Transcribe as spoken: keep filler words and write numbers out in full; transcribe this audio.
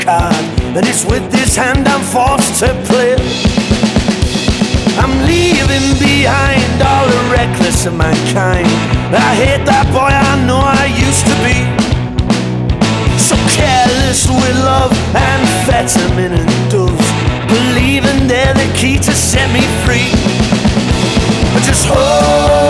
card, and it's with this hand I'm forced to play. I'm leaving behind all the reckless of mankind. I hate that boy I know I used to be, so careless with love, amphetamine and doves, believing they're the key to set me free. But just hold